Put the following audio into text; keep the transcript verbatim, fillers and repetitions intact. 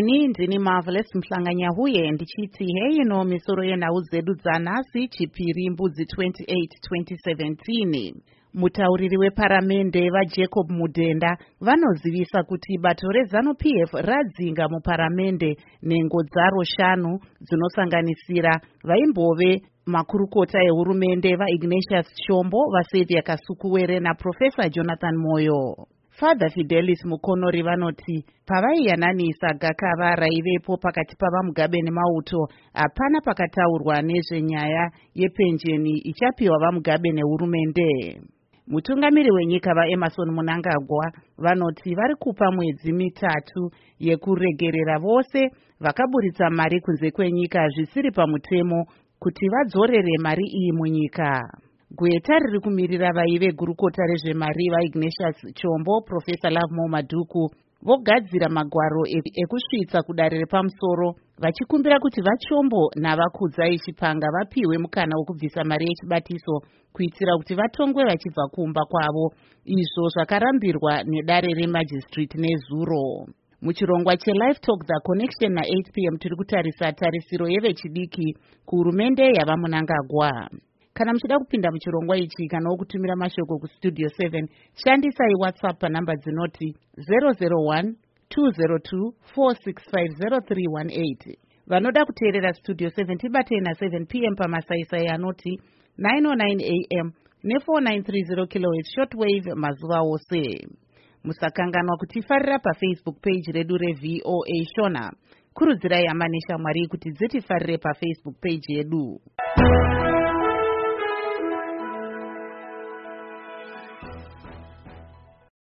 ini ndini Marvelous Mhlanganyahuye ndichiti hei ino misoro yenhau dzedu dzanhasi Chipiri Mbudzi twenty-eight twenty seventeen. Mutauriri weparamende vaJacob Mudenda vanozivisa kuti bato reZANU-P F radzinga muparamende nhengo dzaro shanu dzinosanganisira vaimbove makurukota ehurumende vaIgnatius Chombo, vaSaviour Kasukuwere naProfesa Jonathan Moyo. Father Fidelis Mukonori vanoti pavaiyananisa gakava raivepo pakati pavaMugabe neMauto hapana pakataurwa nezvenyaya yepenjeni ichapiwa vaMugabe nehurumende. Mutungamiri wenyika vaEmmerson Mnangagwa vanoti vari kupa mwedzi mitatu yekuregerera vose vakaburitsa mari kunze kwenyika zvisiri pamutemo kuti vadzorere mari iyi munyika. Gweta riri kumirira vaive gurukota rezvemari vaIgnatius Chombo, Profesa Lovemore Madhuku vogadzira magwaro ekusvitsa kudare repamusoro vachikumbira kuti vaChombo navaKudzai Chipanga vapiwe mukana wokubvisa mari yechibatiso kuitira kuti vatongwe vachibva kumba kwavo, izvo zvakarambirwa nedare remajistrate nezuro. Muchirongwa cheLive Talk The Connection na eight p m tiri kutarisa tarisiro yevechidiki kuhurumende yavaMnangagwa. Kana muchida kupinda muchirongwa ichi kana wokutumira mashoko kustudio seven, shandisai WhatsApp panhamba dzinoti zero zero one two zero two four six five zero three one eight. Vanoda kuteerera Studio seven tibatei na seven p m pamasaisai anoti nine oh nine a m ne four nine three zero kilohertz shortwave mazuva ose. Musakanganwa kutifarira paFacebook page redu reV O A Shona. Kurudzirai hama neshamwari kuti dzitifarire paFacebook page yedu.